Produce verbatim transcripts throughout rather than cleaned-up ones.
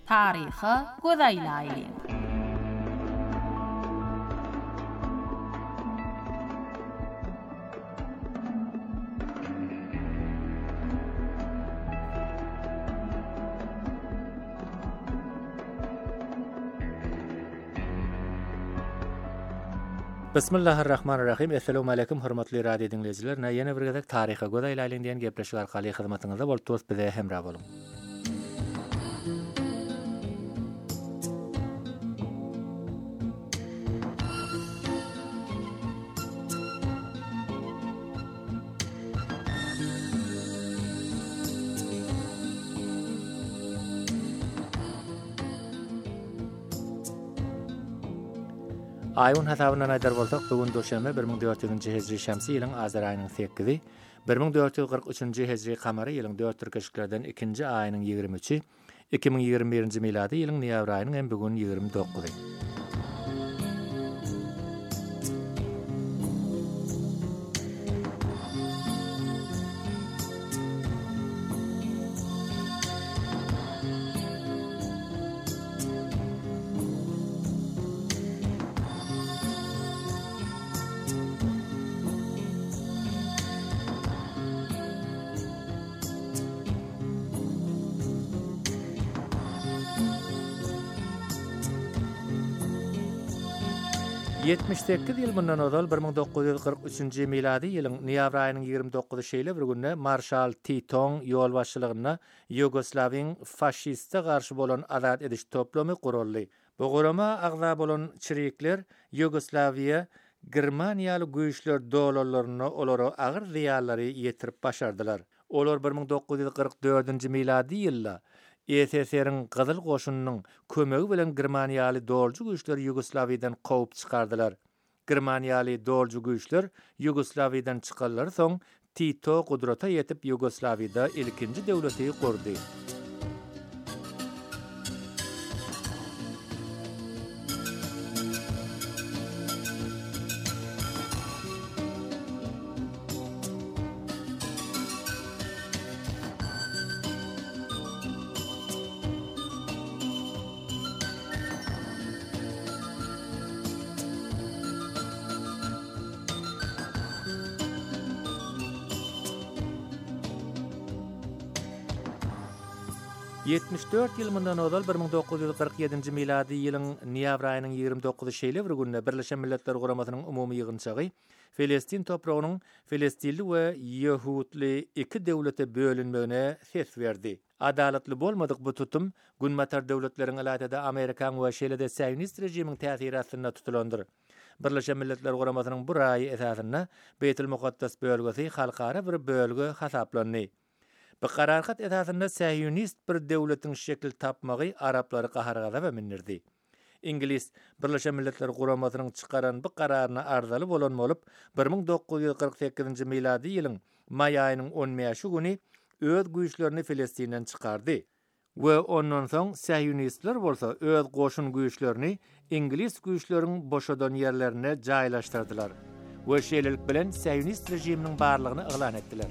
Taryhy gözaýlaýly. Bismillahirrahmanirrahim. Assalamu alaykum hormatly radio dinleyijiler. Näýene bir gezek taryha gözaýlaýyn diýen gepleşik arkaly hyzmatyňyzda bolýar, bize hemra boluň. Aýyň hasabyndan aýdar bolsak, bugun döşenme bir ming dört yüzüncü hejri şämsi ýylyň azar aýynyň sekizi, bir ming dört yüz kırk üçüncü hejri kamary ýylyň dört türkeşiklerden ikinji aýynyň ýigirmi üçi, iki ming ýigirmi birinji milady ýylyň noýabr aýynyň hem bugun ýigirmi dokuzy. yetmiş sekiz ýyl bundan ozal bir ming dokuz yüz kırk üçüncü milady ýylyň noýabr aýynyň ýigirmi dokuzy şeýle bir günde Marşal Titoň ýol başçylygyna Ýugoslawiýanyň faşistge garşy bolan azat ediş toplamy guruldy. Bu gurama agza bolan çirikler Ýugoslawiýa Germaniýaly güýçler dolalaryny olary agyr ziýanlary ýetirip başardylar. Olar bir ming dokuz yüz kırk dördünji milady ýylda E S S R'niň Gyzyl goşunynyň kömegi bilen Germaniýaly dolju güýçler Ýugoslawiýadan gowy çykardylar. Germaniýaly dolju güýçler Ýugoslawiýadan çykanlar soň Tito gudrata ýetip Ýugoslawiýada ilkinji döwleti kurdy. yetmiş dört ýyl mundan ozal bir ming dokuz yüz kırk ýedinji milady ýylyň noýabr aýynyň ýigirmi dokuzy şeýle bir günde Birleşen Milletler Guramasynyň umumy ýygynshagy Filistin topragynyň Filistinli we Ýehudi iki döwlete bölünmegine ses berdi. Adalatly bolmadyk bu tutum günmatar döwletleriň alatada Amerikan we şeýle-de Sionist rejimiň täsiri astynda tutulandyr. Birleşen Milletler Guramasynyň bu raýy esasynda Beytul Mukaddas bölgesi halkara bir bölge hasaplandy. Bu qarargat esasında Sionist bir döwletiň şekil tapmagy Araplary gahargaza we minirdi. İngiliz Birleşen Milletler Guramasynyň çykaran bu kararyna arzaly bolan bolup bir ming dokuz yüz kırk sekizinji milady ýylyň may aýynyň on beşi güni öz güýçlerini Filistinden çykardy. We ondan soň Sionistler bolsa öz goşun güýçlerini İngiliz güýçleriň boşadan ýerlerine jaýlaşdyrdylar. We şeýlelik bilen Sionist rejiminiň barlygyny elan etdiler.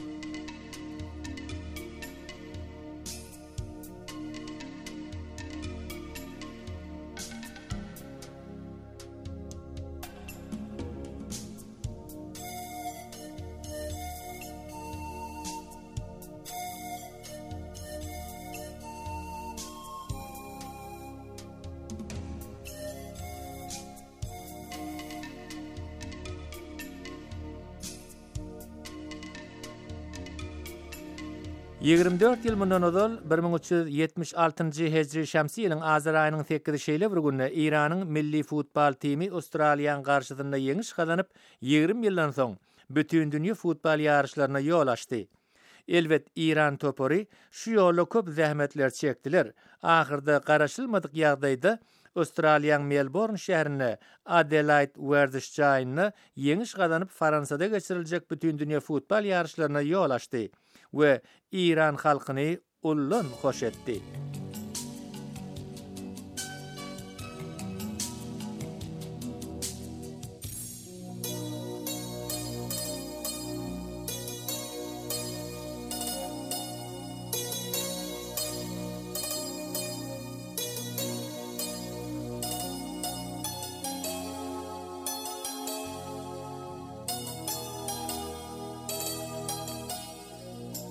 ýigirmi dört ýyl mundan ozal bir ming üç yüz ýetmiş altynjy hejri şämsi ýylyň azar aýynyň sekizi şeýle bir günde Iranyň milli futbol timi Australiýanyň garşysynda ýeňiş gazanyp ýigirmi ýyldan soň bütün dünýä futbol ýarışlaryna ýol açdy. Elbet İran topory şu ýolda köp zähmetler çekdiler. Ahyrda garaşylmadyk ýagdaýda Australiýanyň Melbourne şäherine Adelaide werdiş jaýyna ýeňiş gazanyp Fransada geçiriljek bütün dünýä futbol ýarışlaryna ýol açdy we İran halkyny ullan hoş etdi.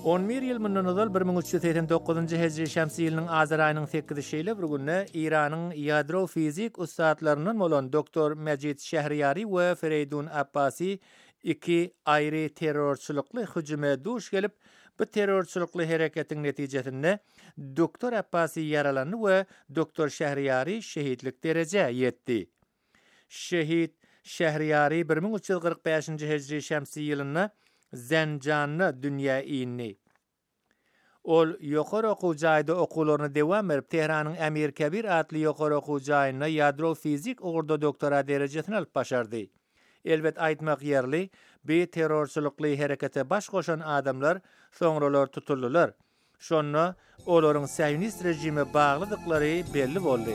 on bir ýyl mundan ozal bir ming üç ýüz seksen dokuzynjy hejri şämsi ýylynyň azar aýynyň sekizde şeýle bir günne Iranyň ýadro fizik ustatlarynyň bolan doktor Majid Şähriyari we Fereydun Abbasi iki aýry terrorçylykly hüjüme duş gelip bu terrorçylykly hereketiň netijesinde doktor Abbasi yaralandy we doktor Şähriyari şehitlik derece ýetdi. Şehit Şähriyari bir ming üç ýüz kırk beşinji hejri şämsi ýylyna Zencanny dünýä iýinni. Ol ýokary okuw jaýda okuwlaryny dewam berip Tehranyň Emir Kebir adly ýokary okuw jaýyna ýadro fizik ugurda doktora derejesini alyp başardy. Elbet aýtmak ýerli, bu terrorçylykly herekete baş goşan adamlar soňralar tutuldylar. Şonda olaryň Siyonist rejime baglydyklary belli boldy.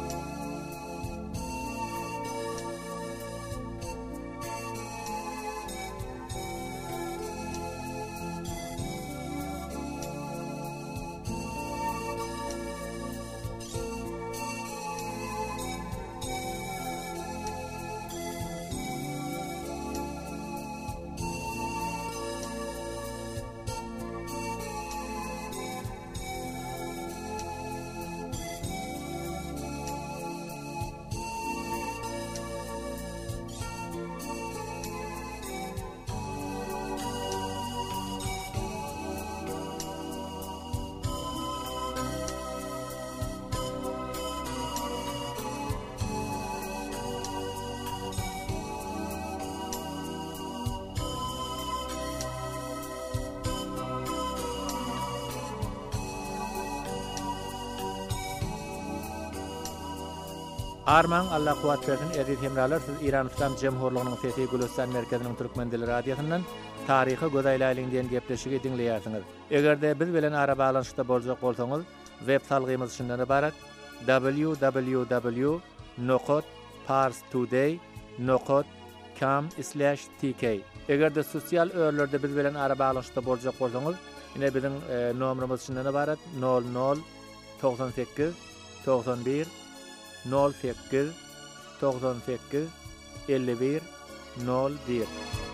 Arman Allah kuwat bersin edip hemralar siz İran İslam Cemhurluğunyň Sesi Gülistan merkeziniň Türkmen dili radiosundan taryhy gözaýlaýlyň diýen gepleşigi dinleýärsiňiz. Egerde biz bilen ara balanşykda boljak bolsaňyz, web salgymyz şundan ibarat: w w w nokta pars today nokta com slash t k. Egerde sosial örlerde biz bilen ara balanşykda boljak bolsaňyz, ine biziň e, nomerimiz şundan ibarat: nol nol doksan sekiz doksan bir nol sekiz doksan sekiz elli bir nol bir.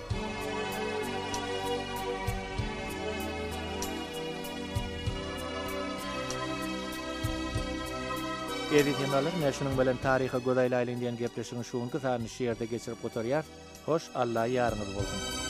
Editemalar näşiniň bilen taryhy gözaýlaýlyň diýen gepleşigiň şuňky sany şeýerde geçirip oturýar. Hoş Allah ýarňyz bolsun.